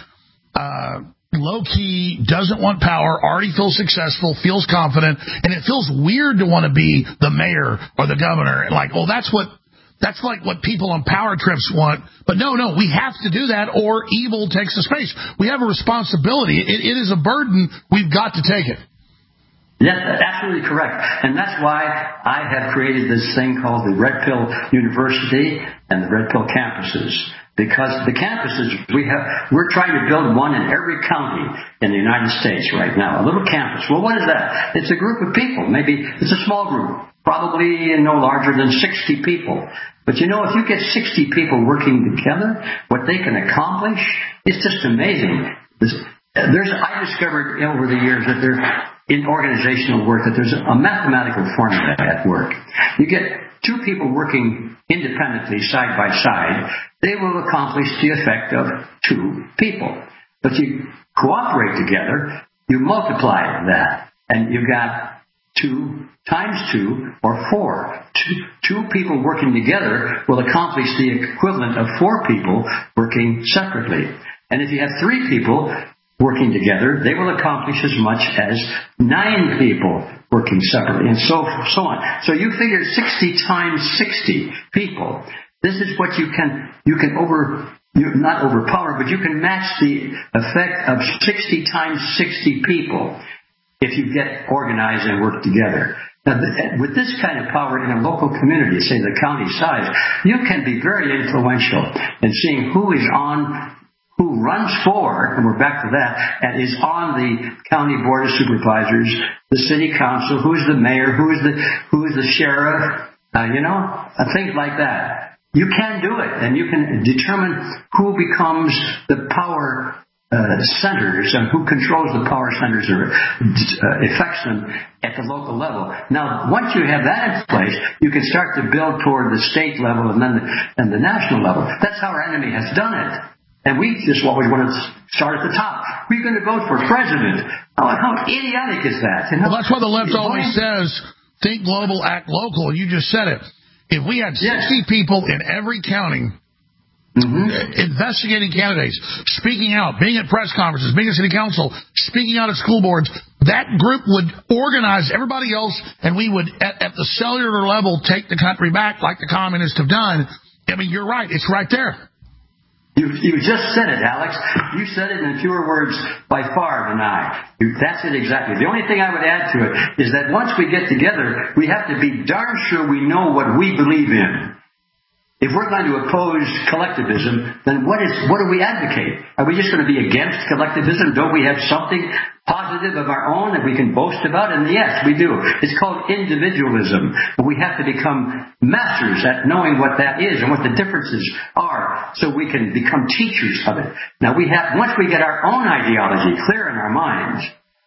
uh, low-key, doesn't want power, already feels successful, feels confident, and it feels weird to want to be the mayor or the governor. Like, well, that's what that's like what people on power trips want. But no, no, we have to do that or evil takes the space. We have a responsibility. It, it is a burden. We've got to take it. Yes, absolutely correct. And that's why I have created this thing called the Red Pill University and the Red Pill campuses. Because the campuses, we have, we're trying to build one in every county in the United States right now. A little campus. Well, what is that? It's a group of people. Maybe it's a small group. Probably no larger than sixty people. But you know, if you get sixty people working together, what they can accomplish is just amazing. There's, I discovered over the years that there in organizational work that there's a mathematical formula at work. You get two people working independently side by side, they will accomplish the effect of two people. But you cooperate together, you multiply that, and you got two times two or four. Two, two people working together will accomplish the equivalent of four people working separately. And if you have three people working together, they will accomplish as much as nine people working separately, and so so on. So you figure sixty times sixty people. This is what you can you can over you not overpower, but you can match the effect of sixty times sixty people if you get organized and work together. Now, with this kind of power in a local community, say the county size, you can be very influential in seeing who is on. Who runs for, and we're back to that, and is on the county board of supervisors, the city council, who's the mayor, who's the who's the sheriff, uh, you know, uh, things like that. You can do it, and you can determine who becomes the power uh, centers and who controls the power centers or uh, affects them at the local level. Now, once you have that in place, you can start to build toward the state level and then the, and the national level. That's how our enemy has done it. And we just always want to start at the top. We're going to vote for president. Oh, how idiotic is that? You know? Well, that's why the left always says, think global, act local. You just said it. If we had sixty yes. people in every county mm-hmm. investigating candidates, speaking out, being at press conferences, being at city council, speaking out at school boards, that group would organize everybody else, and we would, at, at the cellular level, take the country back like the communists have done. I mean, you're right. It's right there. You, you just said it, Alex. You said it in fewer words by far than I. You, that's it exactly. The only thing I would add to it is that once we get together, we have to be darn sure we know what we believe in. If we're going to oppose collectivism, then what is what do we advocate? Are we just going to be against collectivism? Don't we have something positive of our own that we can boast about? And yes, we do. It's called individualism. But we have to become masters at knowing what that is and what the differences are so we can become teachers of it. Now, we have once we get our own ideology clear in our minds,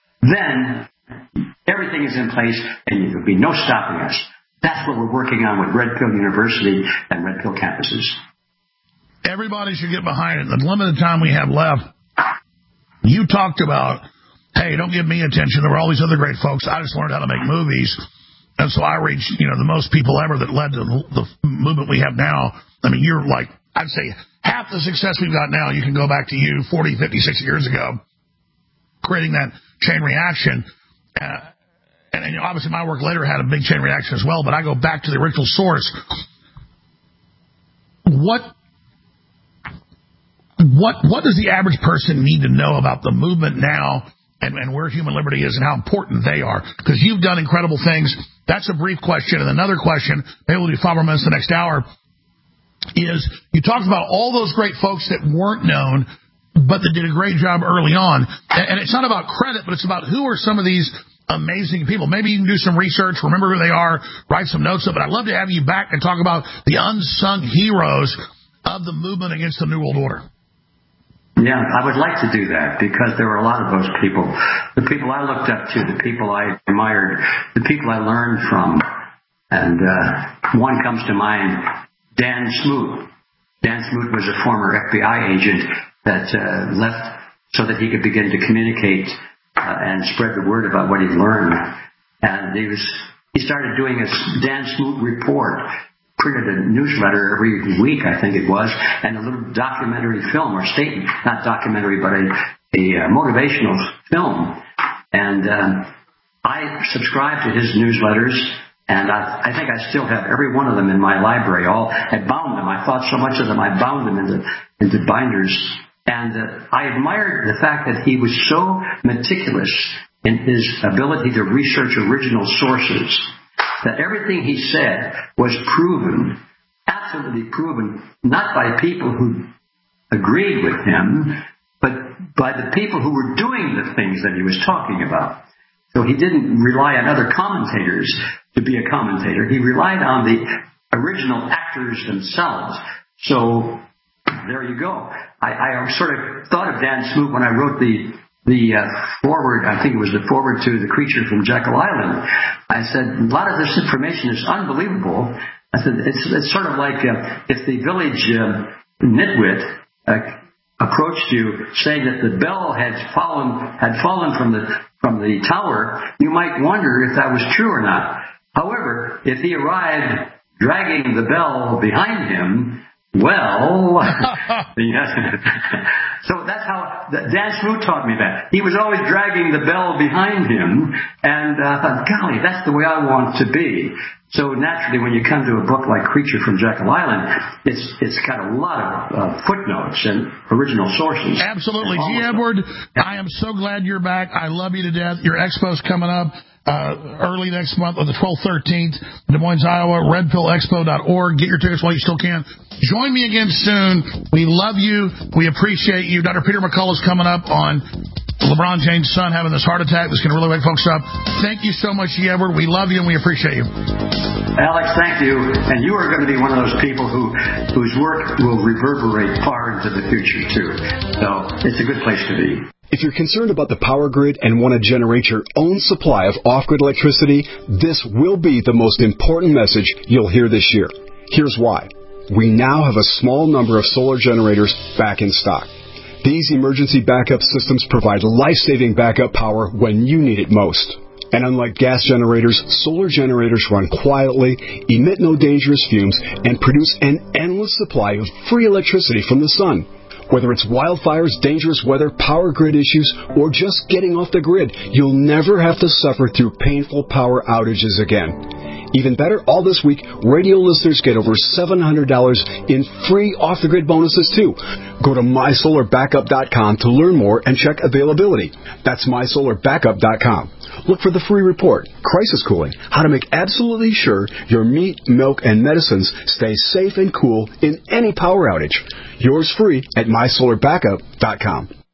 then everything is in place and there will be no stopping us. That's what we're working on with Red Pill University and Red Pill campuses. everybody should get behind it. The limited time we have left, you talked about, hey, don't give me attention. There were all these other great folks. I just learned how to make movies. And so I reached, you know, the most people ever that led to the movement we have now. I mean, you're like, I'd say half the success we've got now, you can go back to you forty, fifty, sixty years ago, creating that chain reaction. Uh, and, and you know, obviously my work later had a big chain reaction as well, but I go back to the original source. What, what, what does the average person need to know about the movement now and, and where human liberty is and how important they are? Because you've done incredible things. That's a brief question. And another question, maybe we'll do five more minutes the next hour, is you talked about all those great folks that weren't known, but that did a great job early on. And it's not about credit, but it's about who are some of these amazing people. Maybe you can do some research, remember who they are, write some notes up. But I'd love to have you back and talk about the unsung heroes of the movement against the New World Order. Yeah, I would like to do that because there were a lot of those people. The people I looked up to, the people I admired, the people I learned from. And uh, one comes to mind, Dan Smoot. Dan Smoot was a former F B I agent that uh, left so that he could begin to communicate uh, and spread the word about what he'd learned. And he was he started doing a Dan Smoot report, printed a newsletter every week, I think it was, and a little documentary film or statement, not documentary, but a, a uh, motivational film. And uh, I subscribed to his newsletters. And I, I think I still have every one of them in my library. All I bound them. I thought so much of them. I bound them into into binders. And uh, I admired the fact that he was so meticulous in his ability to research original sources that everything he said was proven, absolutely proven, not by people who agreed with him, but by the people who were doing the things that he was talking about. So he didn't rely on other commentators to be a commentator. He relied on the original actors themselves. So there you go. I, I sort of thought of Dan Smoot when I wrote the the uh, foreword. I think it was the foreword to The Creature from Jekyll Island. I said, a lot of this information is unbelievable. I said, it's, it's sort of like uh, if the village uh, nitwit uh, approached you saying that the bell had fallen had fallen from the from the tower, you might wonder if that was true or not. However, if he arrived dragging the bell behind him, well, yes. So that's how Dan Smoot taught me that. He was always dragging the bell behind him, and uh, I thought, golly, that's the way I want to be. So naturally, when you come to a book like Creature from Jekyll Island, it's it's got a lot of uh, footnotes and original sources. Absolutely. G. Edward, I am so glad you're back. I love you to death. Your expo's coming up uh, early next month on the twelfth, thirteenth, Des Moines, Iowa, red pill expo dot org. Get your tickets while you still can. Join me again soon. We love you. We appreciate you. Doctor Peter McCullough's coming up on LeBron James' son having this heart attack that's going to really wake folks up. Thank you so much, G. Edward. We love you and we appreciate you. Alex, thank you. And you are going to be one of those people who whose work will reverberate far into the future, too. So it's a good place to be. If you're concerned about the power grid and want to generate your own supply of off-grid electricity, this will be the most important message you'll hear this year. Here's why. We now have a small number of solar generators back in stock. These emergency backup systems provide life-saving backup power when you need it most. And unlike gas generators, solar generators run quietly, emit no dangerous fumes, and produce an endless supply of free electricity from the sun. Whether it's wildfires, dangerous weather, power grid issues, or just getting off the grid, you'll never have to suffer through painful power outages again. Even better, all this week, radio listeners get over seven hundred dollars in free off-the-grid bonuses, too. Go to my solar backup dot com to learn more and check availability. That's my solar backup dot com. Look for the free report, Crisis Cooling, how to make absolutely sure your meat, milk, and medicines stay safe and cool in any power outage. Yours free at my solar backup dot com.